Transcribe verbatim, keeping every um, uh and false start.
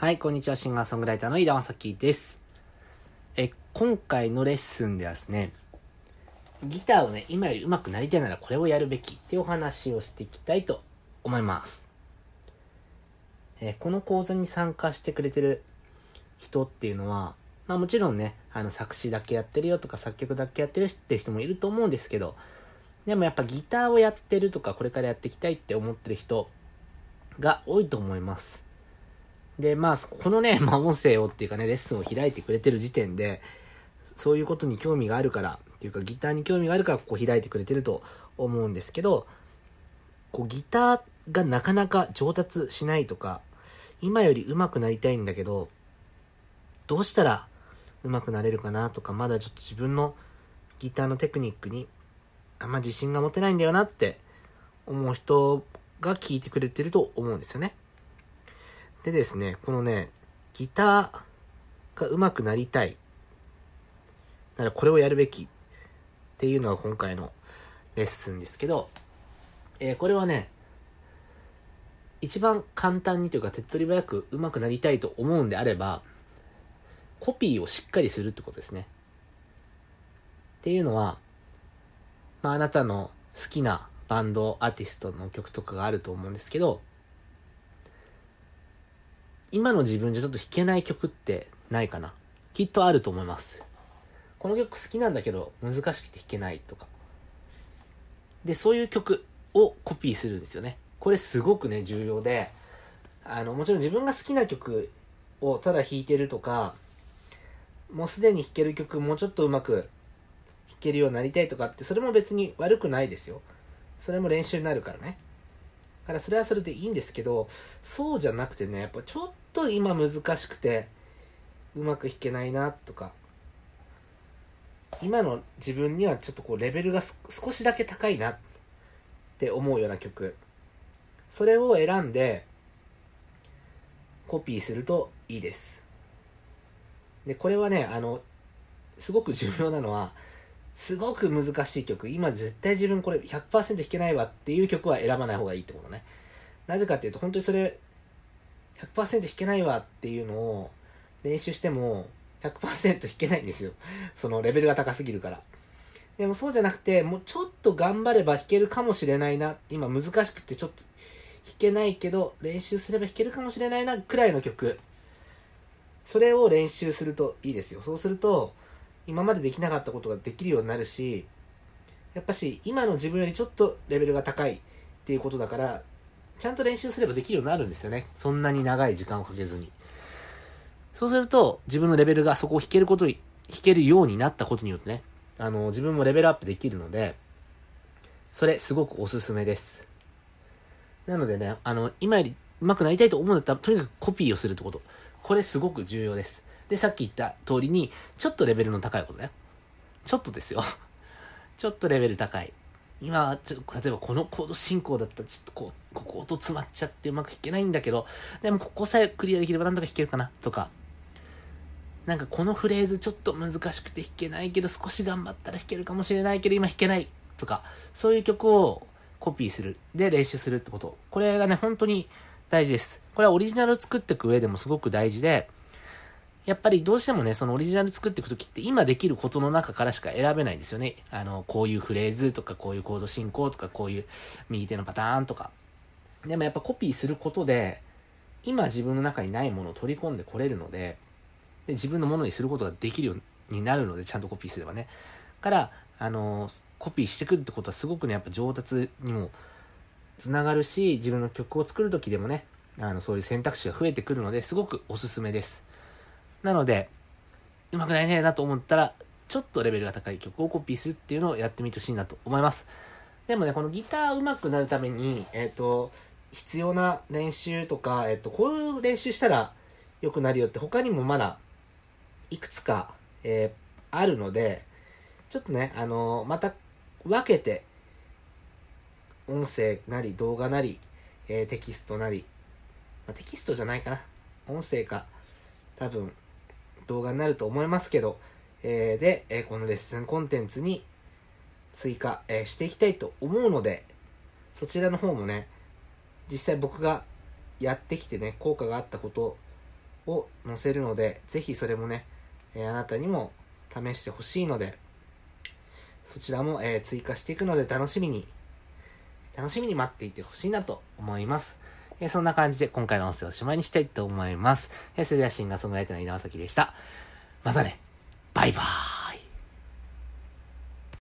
はい、こんにちは。シンガーソングライターの井田正樹です。え、今回のレッスンではですね、ギターをね、今より上手くなりたいならこれをやるべきっていうお話をしていきたいと思います。え、この講座に参加してくれてる人っていうのは、まあもちろんね、あの作詞だけやってるよとか作曲だけやってるっていう人もいると思うんですけど、でもやっぱギターをやってるとかこれからやっていきたいって思ってる人が多いと思います。で、まあ、このね、まあ、音声をっていうかね、レッスンを開いてくれてる時点で、そういうことに興味があるから、っていうか、ギターに興味があるから、ここ開いてくれてると思うんですけど、こう、ギターがなかなか上達しないとか、今より上手くなりたいんだけど、どうしたら上手くなれるかなとか、まだちょっと自分のギターのテクニックにあんま自信が持てないんだよなって思う人が聞いてくれてると思うんですよね。でですね、このね、ギターが上手くなりたい。ならこれをやるべきっていうのが今回のレッスンですけど、えー、これはね、一番簡単にというか手っ取り早く上手くなりたいと思うんであれば、コピーをしっかりするってことですね。っていうのは、まああなたの好きなバンド、アーティストの曲とかがあると思うんですけど、今の自分じゃちょっと弾けない曲ってないかな。きっとあると思います。この曲好きなんだけど難しくて弾けないとか。で、そういう曲をコピーするんですよね。これすごくね、重要で、あの、もちろん自分が好きな曲をただ弾いてるとか、もうすでに弾ける曲もうちょっと上手く弾けるようになりたいとかって、それも別に悪くないですよ。それも練習になるからね。だからそれはそれでいいんですけど、そうじゃなくてね、やっぱちょっと今難しくてうまく弾けないなとか、今の自分にはちょっとこうレベルが少しだけ高いなって思うような曲、それを選んでコピーするといいです。で、これはね、あのすごく重要なのは、すごく難しい曲、今絶対自分これ ひゃくパーセント 弾けないわっていう曲は選ばない方がいいってことね。なぜかっていうと、本当にそれ ひゃくパーセント 弾けないわっていうのを練習しても ひゃくパーセント 弾けないんですよ。そのレベルが高すぎるから。でもそうじゃなくて、もうちょっと頑張れば弾けるかもしれないな。今難しくてちょっと弾けないけど、練習すれば弾けるかもしれないなくらいの曲。それを練習するといいですよ。そうすると、今までできなかったことができるようになるし、やっぱし今の自分よりちょっとレベルが高いっていうことだから、ちゃんと練習すればできるようになるんですよね。そんなに長い時間をかけずに。そうすると、自分のレベルがそこを弾けることに、弾けるようになったことによってね、あの、自分もレベルアップできるので、それすごくおすすめです。なのでね、あの、今より上手くなりたいと思うんだったら、とにかくコピーをするってこと。これすごく重要です。で、さっき言った通りに、ちょっとレベルの高いことだよ。ちょっとですよ。ちょっとレベル高い。今、ちょっと、例えばこのコード進行だったら、ちょっとこう、ここ音詰まっちゃってうまく弾けないんだけど、でもここさえクリアできればなんとか弾けるかな、とか。なんかこのフレーズちょっと難しくて弾けないけど、少し頑張ったら弾けるかもしれないけど、今弾けない、とか。そういう曲をコピーする。で、練習するってこと。これがね、本当に大事です。これはオリジナルを作っていく上でもすごく大事で、やっぱりどうしてもね、そのオリジナル作っていくときって今できることの中からしか選べないんですよね。あの、こういうフレーズとか、こういうコード進行とか、こういう右手のパターンとか。でもやっぱコピーすることで、今自分の中にないものを取り込んでこれるので、で自分のものにすることができるようになるので、ちゃんとコピーすればね。から、あの、コピーしてくるってことはすごくね、やっぱ上達にもつながるし、自分の曲を作るときでもね、あの、そういう選択肢が増えてくるので、すごくおすすめです。なので、上手くなりたいなと思ったら、ちょっとレベルが高い曲をコピーするっていうのをやってみてほしいなと思います。でもね、このギター上手くなるために、えっと、必要な練習とか、えっと、こういう練習したら良くなるよって他にもまだいくつか、えー、あるので、ちょっとね、あのー、また分けて、音声なり動画なり、えー、テキストなり、まあ、テキストじゃないかな。音声か、多分、動画になると思いますけど、えー、で、えー、このレッスンコンテンツに追加、えー、していきたいと思うので、そちらの方もね、実際僕がやってきてね、効果があったことを載せるので、ぜひそれもね、えー、あなたにも試してほしいので、そちらも、えー、追加していくので楽しみに、楽しみに待っていてほしいなと思います。えー、そんな感じで今回の音声をおしまいにしたいと思います。えー、それではシンガーソングライターの稲葉咲でした。またね。バイバーイ。